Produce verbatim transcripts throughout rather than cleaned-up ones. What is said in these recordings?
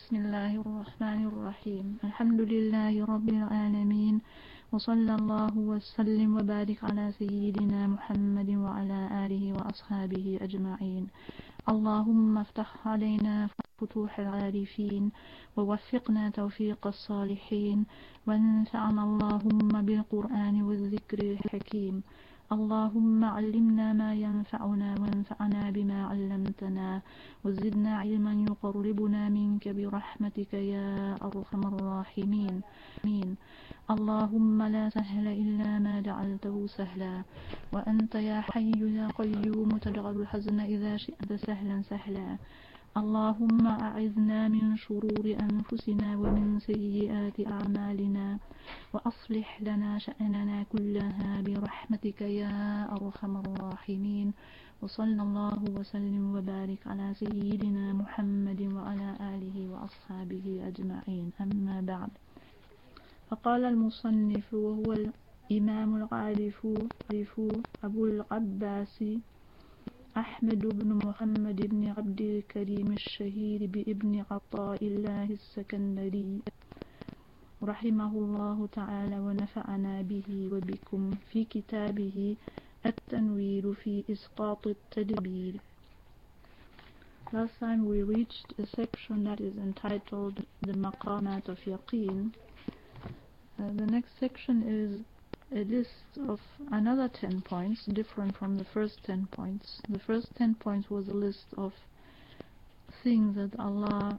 بسم الله الرحمن الرحيم. الحمد لله رب العالمين، وصلى الله وسلم وبارك على سيدنا محمد وعلى آله وأصحابه أجمعين. اللهم افتح علينا فتوح العارفين، ووفقنا توفيق الصالحين، وانفعنا اللهم بالقرآن والذكر الحكيم. اللهم علمنا ما ينفعنا وانفعنا بما علمتنا، وزدنا علما يقربنا منك برحمتك يا أرحم الراحمين. اللهم لا سهل إلا ما جعلته سهلا، وأنت يا حي يا قيوم تجعل الحزن إذا شئت سهلا سهلا. اللهم أعذنا من شرور أنفسنا ومن سيئات أعمالنا، وأصلح لنا شأننا كلها برحمتك يا أرحم الراحمين. وصلى الله وسلم وبارك على سيدنا محمد وعلى آله وأصحابه أجمعين. أما بعد، فقال المصنف وهو الإمام العارف أبو العباس أحمد بن محمد بن عبد الكريم الشهير بابن عطاء الله السكندري رحمه الله تعالى ونفعنا به وبكم في كتابه التنوير في إسقاط التدبير. Last time we reached a section that is entitled the Maqamat of Yaqeen. Uh, the next section is a list of another ten points, different from the first ten points. The first ten points was a list of things that Allah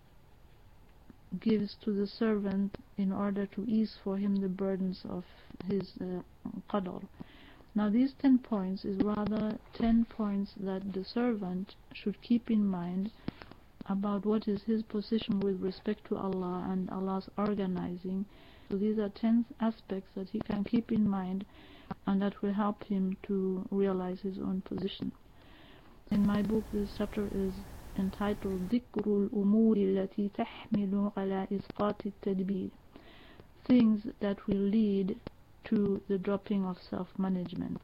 gives to the servant in order to ease for him the burdens of his uh, qadr. Now these ten points is rather ten points that the servant should keep in mind about what is his position with respect to Allah and Allah's organizing. So these are ten aspects that he can keep in mind and that will help him to realize his own position. In my book, this chapter is entitled ذِكْرُ الْأُمُورِ الَّتِي تَحْمِلُ عَلَى إِسْقَاطِ التَّدْبِيرِ, things that will lead to the dropping of self-management.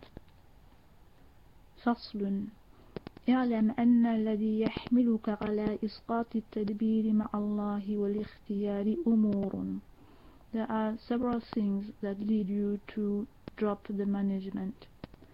فصل. اعلم أن الذي يحملك على إسقاط التدبير مع الله والاختيار أمور. There are several things that lead you to drop the management.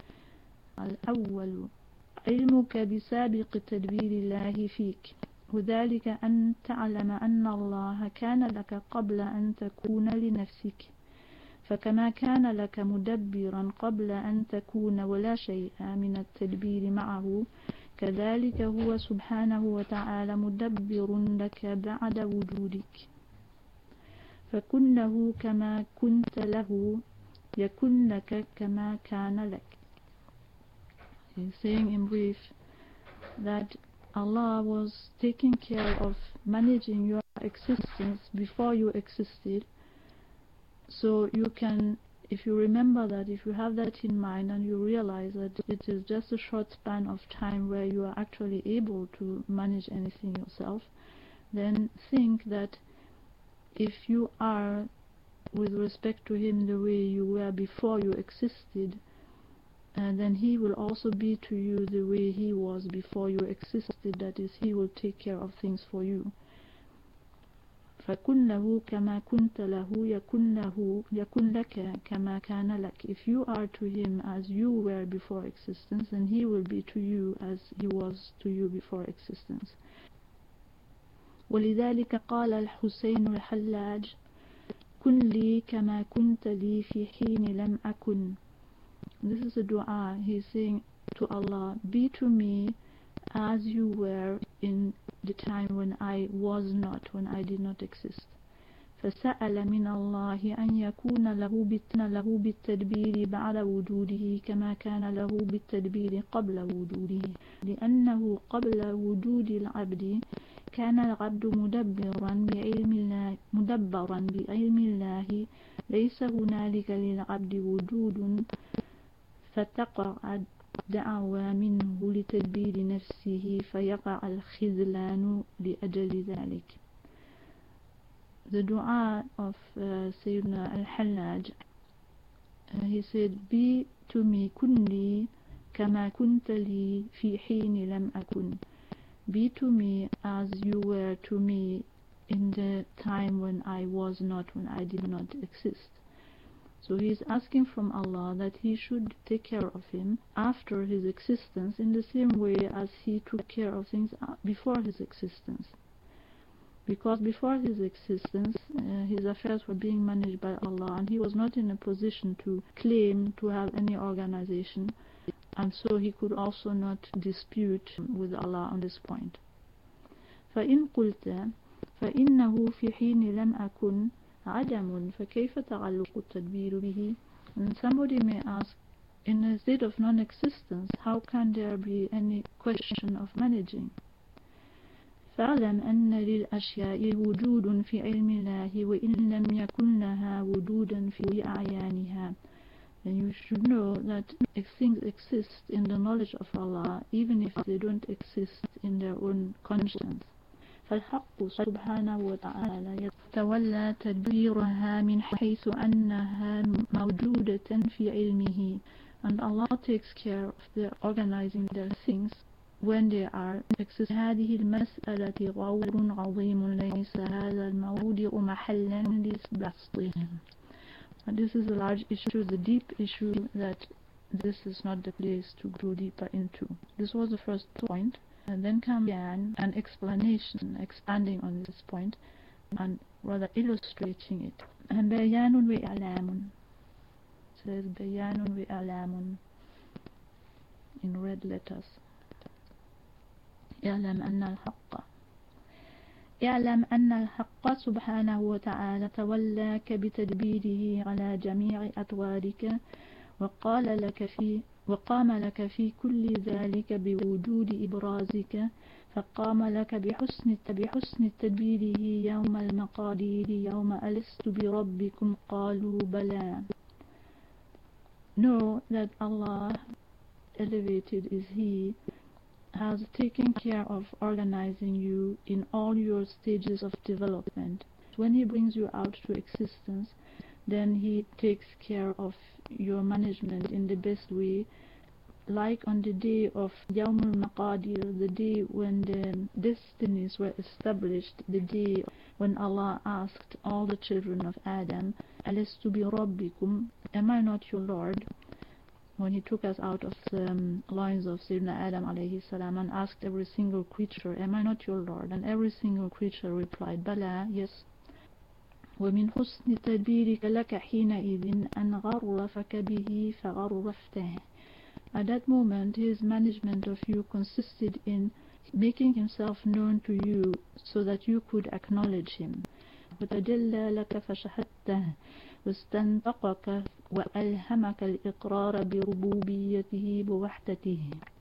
الأول علمك بسابق تدبير الله فيك، وذلك أن تعلم أن الله كان لك قبل أن تكون لنفسك، فكما كان لك مدبرا قبل أن تكون ولا شيء من التدبير معه، كذلك هو سبحانه وتعالى مدبر لك بعد وجودك. فكن له كما كنت له يكن لك كما كان لك. He's saying in brief that Allah was taking care of managing your existence before you existed. So you can, if you remember that, if you have that in mind and you realize that it is just a short span of time where you are actually able to manage anything yourself, then think that if you are with respect to him the way you were before you existed, and then he will also be to you the way he was before you existed, that is, he will take care of things for you. فَكُنْ لَهُ كَمَا كُنْتَ لَهُ يَكُنْ لَهُ يَكُنْ لَكَ كَمَا كَانَ لَكَ. If you are to him as you were before existence, then he will be to you as he was to you before existence. ولذلك قال الحسين الحلاج كن لي كما كنت لي في حين لم أكن. This is a dua. He is saying to Allah, be to me as you were in the time when I was not, when I did not exist. فسأل من الله أن يكون له له بالتدبير بعد وجوده كما كان له بالتدبير قبل وجوده، لأنه قبل وجود العبد كان العبد مدبرا بعلم الله مدبرا بعلم الله، ليس هنالك للعبد وجود فتقع دعوى منه لتدبير نفسه فيقع الخذلان لأجل ذلك. The dua of uh, Sayyidina al-Hallaj, uh, he said, be to me kunli kama kunta li fi hini lam akun. Be to me as you were to me in the time when I was not, when I did not exist. So he is asking from Allah that he should take care of him after his existence in the same way as he took care of things before his existence. Because before his existence, uh, his affairs were being managed by Allah, and he was not in a position to claim to have any organization, and so he could also not dispute with Allah on this point. فإن قلت فإنه في حين لم أكن عدم فكيف تعلق التدبير به? And somebody may ask, in a state of non-existence, how can there be any question of managing? فاعلم أن للأشياء وجود في علم الله وإن لم يكن لها وجودا في أعيانها. And you should know that things exist in the knowledge of Allah even if they don't exist in their own conscience. فالحق سبحانه وتعالى يتولى تدبيرها من حيث أنها موجودة في علمه, and Allah takes care of the organizing their things when they are exist. هذه المسألة غور عظيم ليس هذا الموضع محلا لبسطهم. And this is a large issue, the deep issue that this is not the place to go deeper into. This was the first point, and then comes an explanation, expanding on this point, and rather illustrating it. And بيان وإعلام. It says بيان وإعلام in red letters. اعلم أن الحق اعلم أن الحق سبحانه وتعالى تولاك بتدبيره على جميع أطوارك وقال لك في وقام لك في كل ذلك بوجود إبرازك فقام لك بحسن بحسن تدبيره يوم المقادير يوم ألست بربكم قالوا بلى. Know that Allah, elevated is He, has taken care of organizing you in all your stages of development. When He brings you out to existence, then He takes care of your management in the best way, like on the day of Yawm al-Maqadir, the day when the destinies were established, the day when Allah asked all the children of Adam, Alastu bi Rabbikum, am I not your Lord? When He took us out of the um, loins of Sayyidina Adam alayhi salam and asked every single creature, am I not your Lord? And every single creature replied, Bala, yes. ومن حسن تدبيرك لك حينئذ أن غرفك به فغرفته. At that moment, His management of you consisted in making Himself known to you so that you could acknowledge Him. وتجلى لك فشهدته واستنطقك وألهمك الإقرار بربوبيته بوحدته.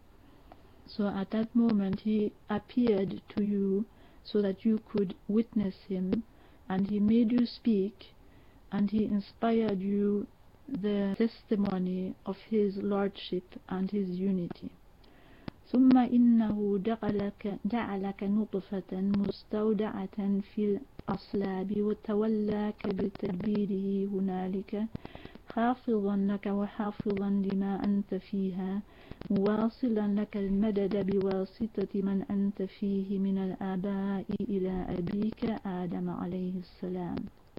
So at that moment He appeared to you so that you could witness Him, and He made you speak, and He inspired you the testimony of His Lordship and His unity. ثم إنه جعلك, جعلك نطفة مستودعة في الأصلاب وتولاك بتدبيره هنالك حافظا لك وحافظا لما أنت فيها مواصلا لك المدد بواسطة من أنت فيه من الآباء إلى أبيك آدم عليه السلام.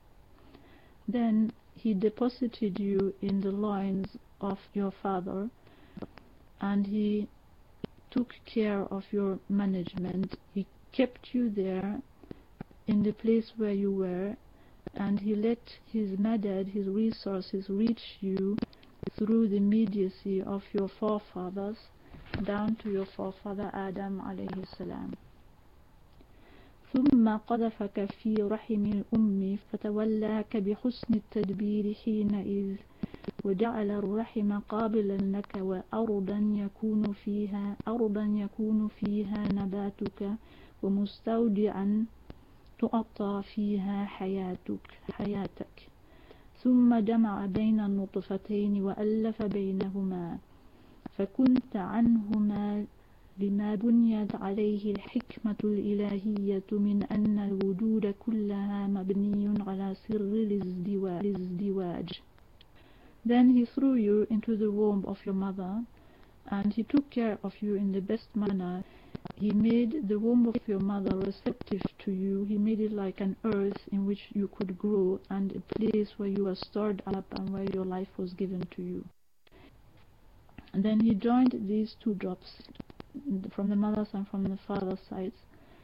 Then He deposited you in the loins of your father, and He took care of your management. He kept you there in the place where you were, and He let His madad, His resources, reach you through the mediacy of your forefathers down to your forefather Adam alayhi salam. ثم قذفك في رحم الأم فتولاك بحسن التدبير حينئذ وجعل الرحم قابلا لك وأرضا يكون فيها أرضا يكون فيها نباتك ومستودعا تؤطى فيها حياتك حياتك ثم جمع بين النطفتين وألف بينهما فكنت عنهما لما بنيت عليه الحكمة الإلهية من أن الوجود كلها مبني على سر الازدواج. Then He threw you into the womb of your mother, and He took care of you in the best manner. He made the womb of your mother receptive to you. He made it like an earth in which you could grow, and a place where you were stored up and where your life was given to you. And then He joined these two drops from the mother's and from the father's sides.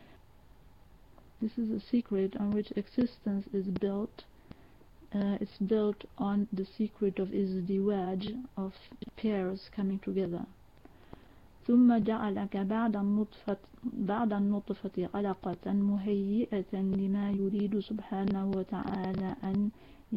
This is a secret on which existence is built. Uh, it's built on the secret of izdiwaj, of pairs coming together. ثم جعلك بعد النطفة بعد النطفة علقة مهيئة لما يريد سبحانه وتعالى أن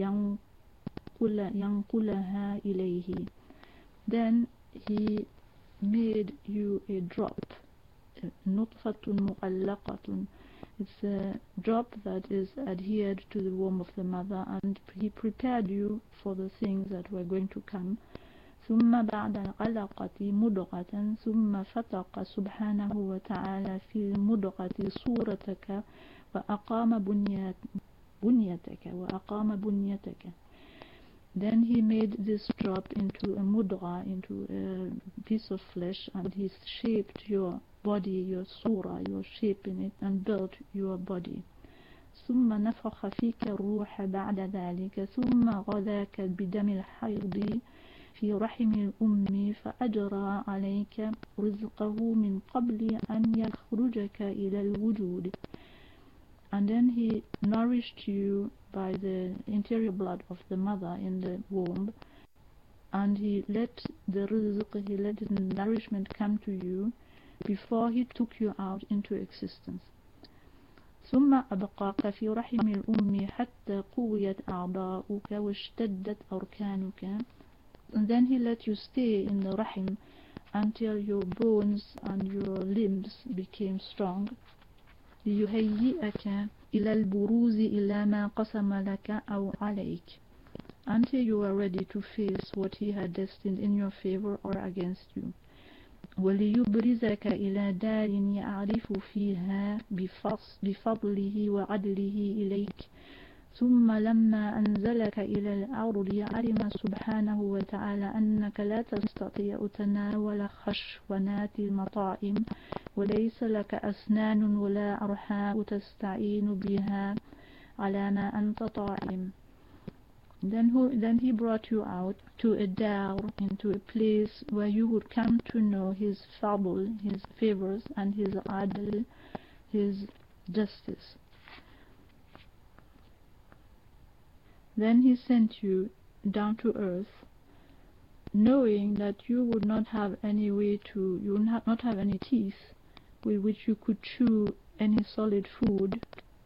ينقل ينقلها إليه. Then He made you a drop, نطفة مؤلقة. It's a drop that is adhered to the womb of the mother, and He prepared you for the things that were going to come. ثم بعد العلقة مضغة ثم فتق سبحانه وتعالى في المضغة صورتك وأقام بنيتك وأقام بنيتك. Then He made this drop into a mudgha, into a piece of flesh, and He shaped your body, your surah, your shape in it, and built your body. ثم نفخ فيك الروح بعد ذلك ثم غذاك بدم الحيض في رحم الأم فأجرى عليك رزقه من قبل أن يخرجك إلى الوجود. And then He nourished you by the interior blood of the mother in the womb, and He let the rizq, He let the nourishment come to you before He took you out into existence. ثم أبقاك في رحم الأم حتى قويت أعضاؤك واشتدت أركانك. And then He let you stay in the rahim until your bones and your limbs became strong. ليهيئك إلى البروز إلى ما قسم لك أو عليك, until you were ready to face what He had destined in your favor or against you. وليبرزك إلى دار يعرف فيها بفضله وعدله إليك. ثم لما أنزلك إلى الأرض علم سبحانه وتعالى أنك لا تستطيع تناول خشونات المطاعم وليس لك أسنان ولا أرحاء تستعين بها على ما أنت طاعم. Then, who, then He brought you out to a dar, into a place where you would come to know His fadl, His favors, and His adl, His justice. Then He sent you down to earth, knowing that you would not have any way to, you would not have any teeth with which you could chew any solid food.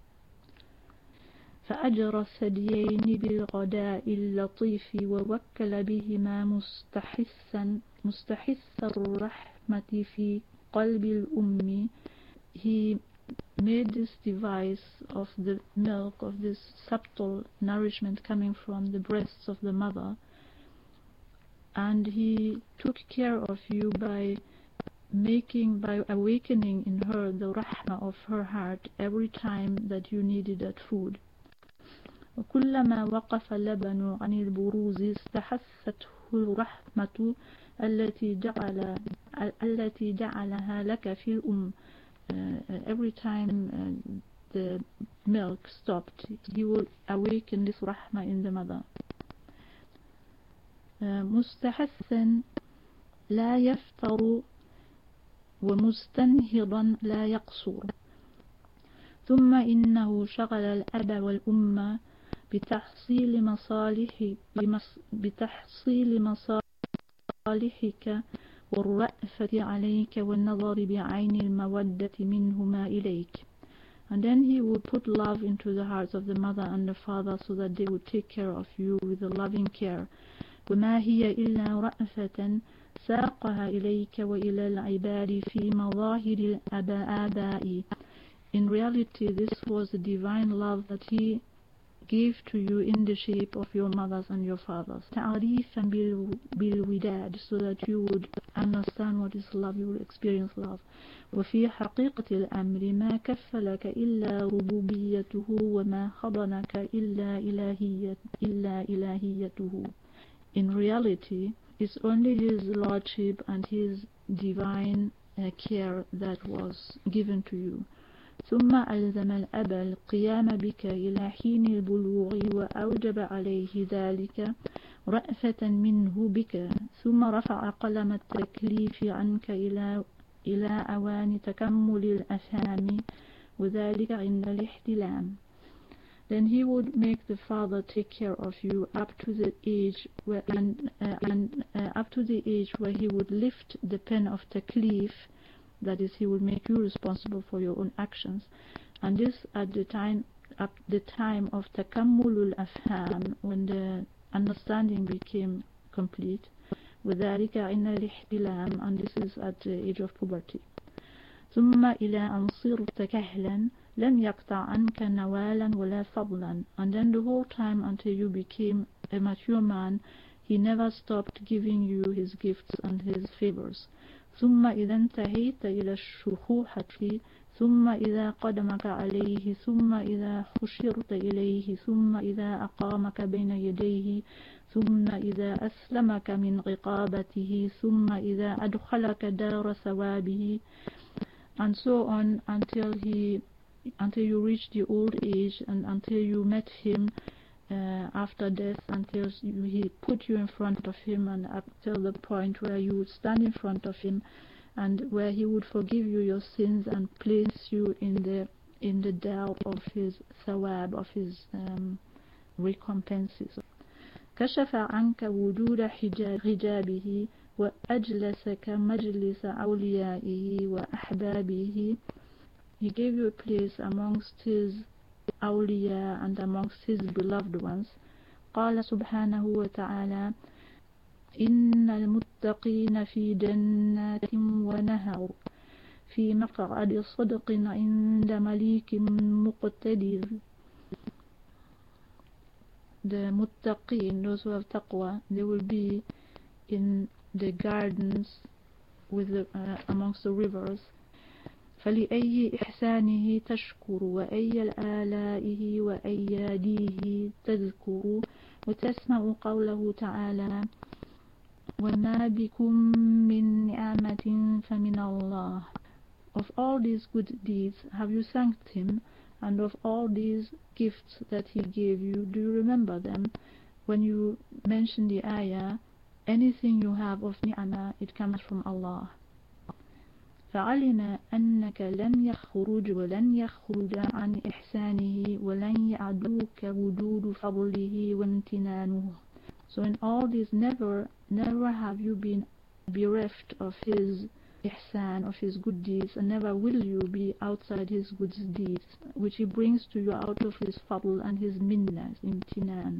فأجر الثديين بالغداء اللطيف ووكل بهما مستحثا مستحث الرحمة في قلب الأم. He made this device of the milk, of this subtle nourishment coming from the breasts of the mother, and He took care of you by making, by awakening in her the rahmah of her heart every time that you needed that food. وكلما وقف اللبن عن البروز استحثته الرحمة التي جعل التي جعلها لك في الأم. Uh, every time uh, the milk stopped, He would awaken this rahmah in the mother. مستحثا لا يفتر ومستنهضا لا يقصر. ثم إنه شغل الأب والأم بتحصيل مصالح بتحصيل مصالحك والرأفة عليك والنظر بعين المودة منهما إليك. And then He would put love into the hearts of the mother and the father so that they would take care of you with a loving care. وما هي إلا رأفة ساقها إليك وإلى العباد في مظاهر الآباء. In reality, this was the divine love that He gave to you in the shape of your mothers and your fathers. تعريفا بالوداد, so that you would understand what is love, you will experience love. وفي حقيقة الأمر ما كفلك إلا ربوبيته وما حضنك إلا إلهية إلا إلهيته. In reality, it's only His Lordship and His divine uh, care that was given to you. ثم ألزم الأب القيام بك إلى حين البلوغ وأوجب عليه ذلك رأفة منه بك، ثم رفع قلم التكليف عنك إلى إلى أوان تكمل الأفهام وذلك عند الاحتلام. Then he would make the father take care of you up to the age where and, uh, and uh, up to the age where he would lift the pen of taklif, that is, he would make you responsible for your own actions, and this at the time at the time of takammulul afham, when the understanding became complete. وذلك عند الاحتلام, and this is at the age of puberty. ثم إلى أن صرت كهلا لم يقطع عنك نوالا ولا فضلا, and then the whole time until you became a mature man, he never stopped giving you his gifts and his favors. ثم إذا انتهيت إلى الشيخوخة ثم إذا قدمك عليه ثم إذا حشرت إليه ثم إذا أقامك بين يديه ثم إذا أسلمك من عقابته ثم إذا أدخلك دار ثوابه, and so on until he until you reach the old age and until you met him uh, after death, until he put you in front of him, and up till the point where you would stand in front of him and where he would forgive you your sins and place you in the in the dar of his thawab, of his um, recompenses. كشف عنك وجود حجابه وأجلسك مجلس أوليائه وأحبابه. He gave you a place amongst his awliya and amongst his beloved ones. قال سبحانه وتعالى إن المتقين في جنات ونهر في مقعد صدق عند مليك مقتدر. The muttaqin, those who have taqwa, they will be in the gardens with the, uh, amongst the rivers. فلأي إحسانه تشكر وأي الآلائه وأياديه تذكر وتسمع قوله تعالى وما بكم من نعمة فمن الله. Of all these good deeds have you thanked him, and of all these gifts that he gave you, do you remember them? When you mention the ayah, anything you have of ni'mah, it comes from Allah. فعلم أنك لن يخرج ولن يخرج عن إحسانه ولن يعدوك وجود فضله وامتنانه. So in all these, never, never have you been bereft of his ihsan, of his good deeds, and never will you be outside his good deeds, which he brings to you out of his fadl and his minnas, imtinan.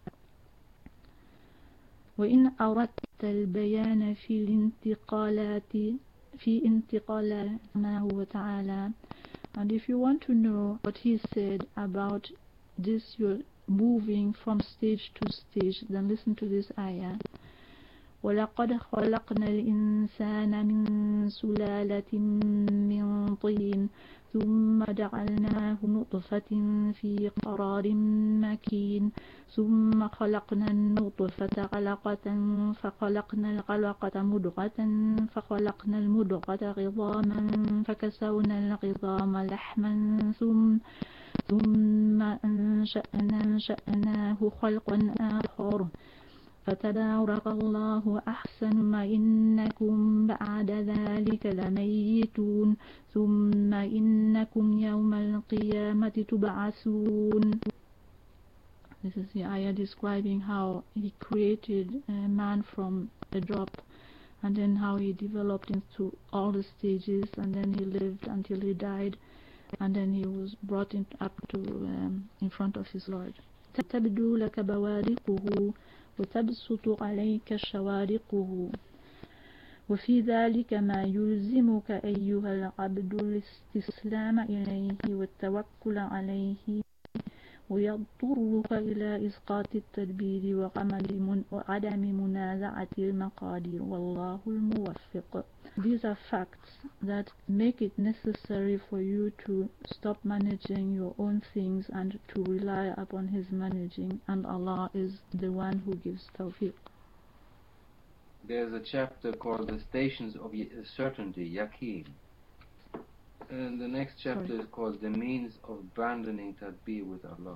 وإن أردت البيان في الانتقالات في انتقال ما هو تعالى, and if you want to know what he said about this, you're moving from stage to stage, then listen to this ayah. ولقد خلقنا الإنسان من سلالة من طين ثم جعلناه نطفة في قرار مكين ثم خلقنا النطفة علقة فخلقنا العلقة مضغة فخلقنا المضغة عظاما فكسونا العظام لحما ثم ثم أنشأنا أنشأناه خلقا آخر فتبارك الله أحسن ما إنكم بعد ذلك لميتون ثم إنكم يوم القيامة تبعثون. This is the ayah describing how he created a man from a drop, and then how he developed into all the stages, and then he lived until he died, and then he was brought in, up to um, in front of his Lord. تبدو لك بوارقه وتبسط عليك شوارقه وفي ذلك ما يلزمك أيها العبد الاستسلام إليه والتوكل عليه ويضطرك إلى إسقاط التدبير وعدم منازعة المقادير والله الموفق. These are facts that make it necessary for you to stop managing your own things and to rely upon his managing, and Allah is the one who gives tawfiq. there's a chapter called The Stations of Certainty, Yaqeen. And the next chapter Sorry. is called The Means of Abandoning Tadbir with Allah.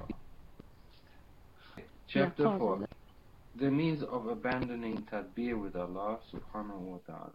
Chapter yeah, four. The Means of Abandoning Tadbir with Allah subhanahu wa ta'ala.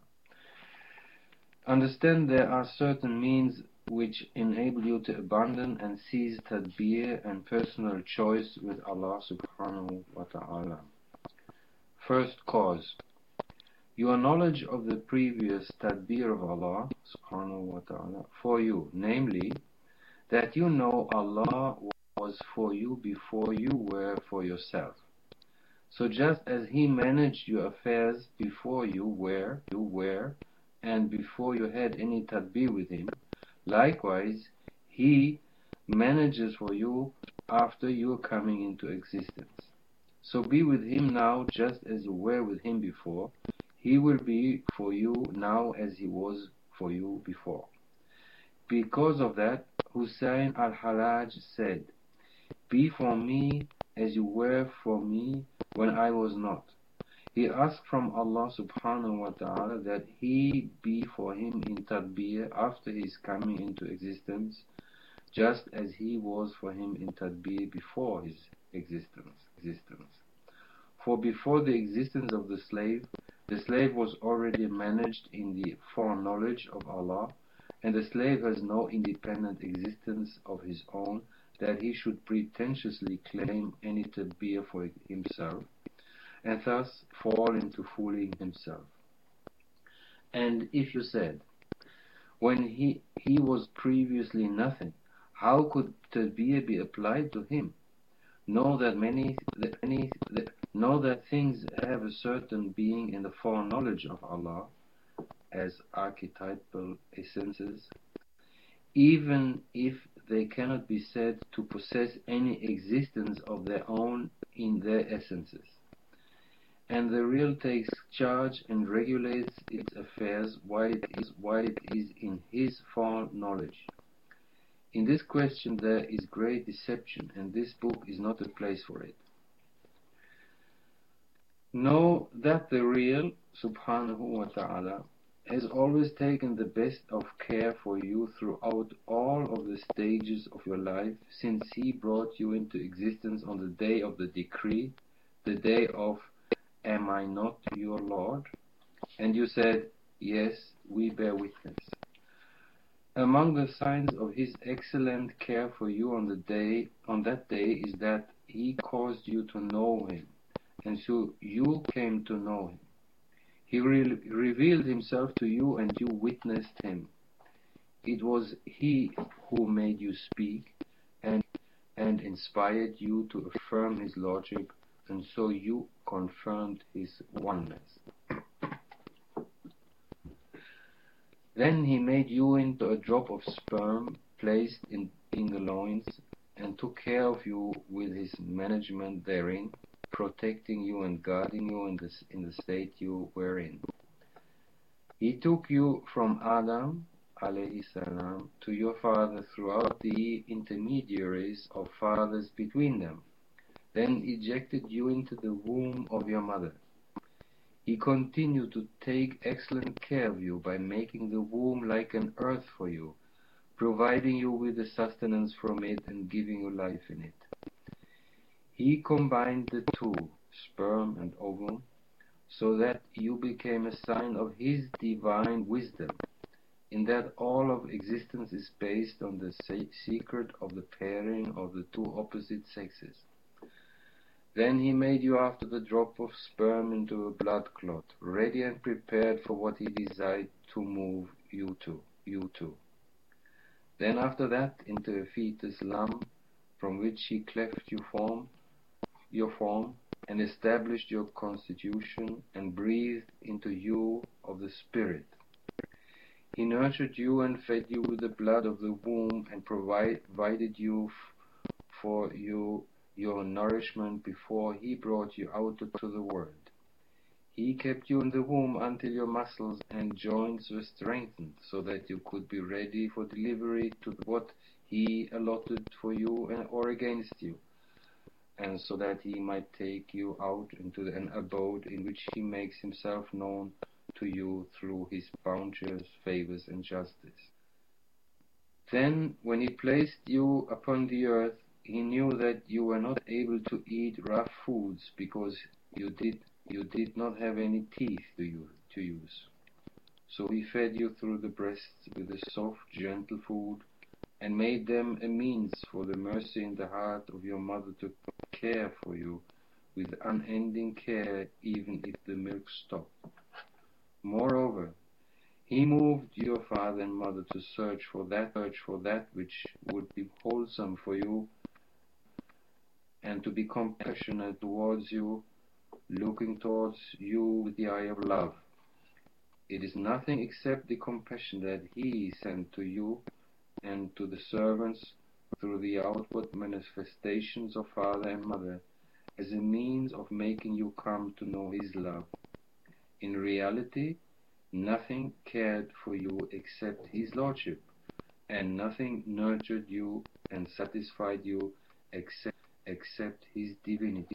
Understand there are certain means which enable you to abandon and cease tadbir and personal choice with Allah subhanahu wa ta'ala. First cause. Your knowledge of the previous tadbir of Allah subhanahu wa ta'ala for you, namely, that you know Allah was for you before you were for yourself. So just as He managed your affairs before you were, you were, and before you had any tadbir with Him, likewise, He manages for you after your coming into existence. So be with Him now just as you were with Him before. He will be for you now as He was for you before. Because of that, Hussein al-Hallaj said, "Be for me as you were for me when I was not." He asked from Allah subhanahu wa ta'ala that He be for him in tadbir after his coming into existence, just as He was for him in tadbir before his existence. existence. For before the existence of the slave, the slave was already managed in the foreknowledge of Allah, and the slave has no independent existence of his own that he should pretentiously claim any tadbir for himself, and thus fall into fooling himself. And if you said, when he, he was previously nothing, how could tadbir be applied to him? Know that many, that many that, know that things have a certain being in the foreknowledge of Allah as archetypal essences, even if they cannot be said to possess any existence of their own in their essences. And the real takes charge and regulates its affairs while it is, while it is in His foreknowledge. In this question there is great deception, and this book is not a place for it. Know that the real, subhanahu wa ta'ala, has always taken the best of care for you throughout all of the stages of your life, since He brought you into existence on the day of the decree, the day of, "Am I not your Lord?" And you said, "Yes, we bear witness." Among the signs of His excellent care for you on the day, on that day, is that He caused you to know Him, and so you came to know Him. He re- revealed Himself to you, and you witnessed Him. It was He who made you speak, and and inspired you to affirm His Lordship, and so you confirmed His oneness. Then He made you into a drop of sperm placed in, in the loins, and took care of you with His management therein, protecting you and guarding you in the, in the state you were in. He took you from Adam alayhi salam to your father throughout the intermediaries of fathers between them, then ejected you into the womb of your mother. He continued to take excellent care of you by making the womb like an earth for you, providing you with the sustenance from it and giving you life in it. He combined the two, sperm and ovum, so that you became a sign of His divine wisdom, in that all of existence is based on the secret of the pairing of the two opposite sexes. Then He made you after the drop of sperm into a blood clot, ready and prepared for what He desired to move you to, you to. Then after that into a fetus lump, from which He cleft you form, your form, and established your constitution, and breathed into you of the Spirit. He nurtured you and fed you with the blood of the womb, and provided you f- for you your nourishment before He brought you out to the world. He kept you in the womb until your muscles and joints were strengthened, so that you could be ready for delivery to what He allotted for you or against you. and so that he might take you out into an abode in which he makes himself known to you through his bounteous favors and justice. Then, when he placed you upon the earth, he knew that you were not able to eat rough foods because you did you did not have any teeth to use. To use. So he fed you through the breasts with a soft, gentle food, and made them a means for the mercy in the heart of your mother to care for you with unending care, even if the milk stopped. Moreover, he moved your father and mother to search for that search for that which would be wholesome for you, and to be compassionate towards you, looking towards you with the eye of love. It is nothing except the compassion that he sent to you and to the servants through the outward manifestations of father and mother, as a means of making you come to know his love. In reality, nothing cared for you except his lordship, and nothing nurtured you and satisfied you except, except his divinity.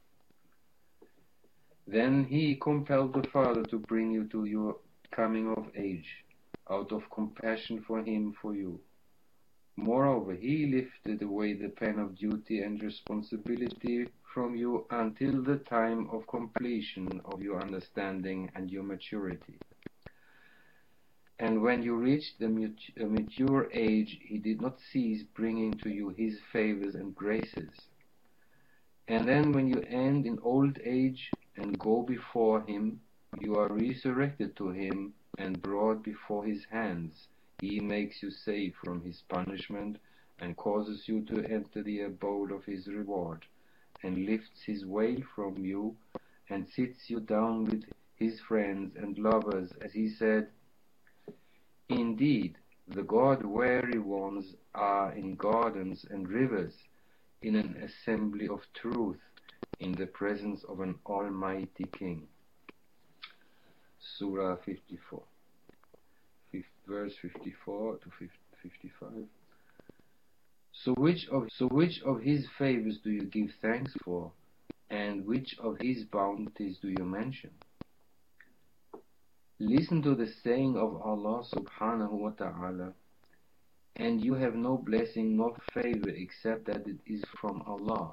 Then he compelled the father to bring you to your coming of age, out of compassion for him for you. Moreover, he lifted away the pen of duty and responsibility from you until the time of completion of your understanding and your maturity. And when you reached a mature age, he did not cease bringing to you his favors and graces. And then when you end in old age and go before him, you are resurrected to him and brought before his hands. He makes you safe from his punishment and causes you to enter the abode of his reward, and lifts his veil from you and sits you down with his friends and lovers, as he said, "Indeed, the God-weary ones are in gardens and rivers, in an assembly of truth, in the presence of an almighty king." Surah fifty-four, verse fifty-four to fifty-five. So which of so which of his favors do you give thanks for, and which of his bounties do you mention? Listen to the saying of Allah subhanahu wa ta'ala, and you have no blessing nor favor except that it is from Allah.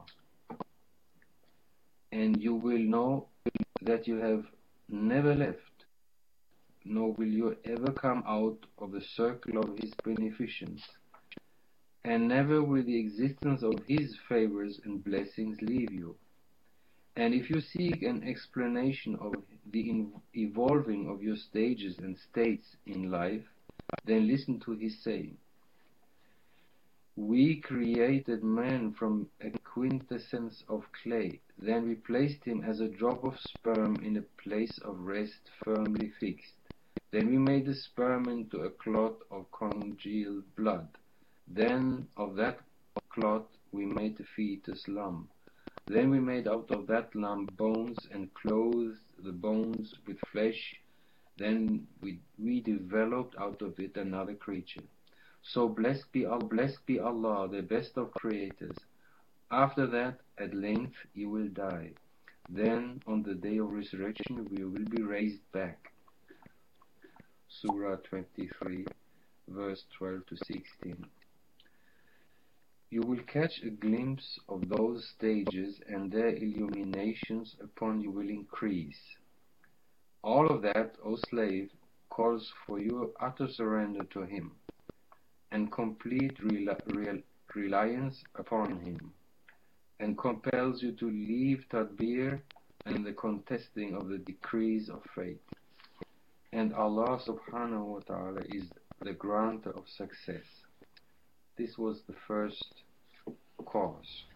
And you will know that you have never left, nor will you ever come out of the circle of his beneficence, and never will the existence of his favors and blessings leave you. And if you seek an explanation of the evolving of your stages and states in life, then listen to his saying. We created man from a quintessence of clay. Then we placed him as a drop of sperm in a place of rest firmly fixed. Then we made the sperm into a clot of congealed blood. Then of that clot we made the fetus lump. Then we made out of that lump bones and clothed the bones with flesh. Then we, we developed out of it another creature. So blessed be, blessed be Allah, the best of creators. After that, at length, you will die. Then, on the day of resurrection, we will be raised back. Surah twenty-three, verse twelve to sixteen. You will catch a glimpse of those stages, and their illuminations upon you will increase. All of that, O slave, calls for your utter surrender to him, and complete rel rel reliance upon him, and compels you to leave tadbir and the contesting of the decrees of fate. And Allah subhanahu wa ta'ala is the granter of success. This was the first cause.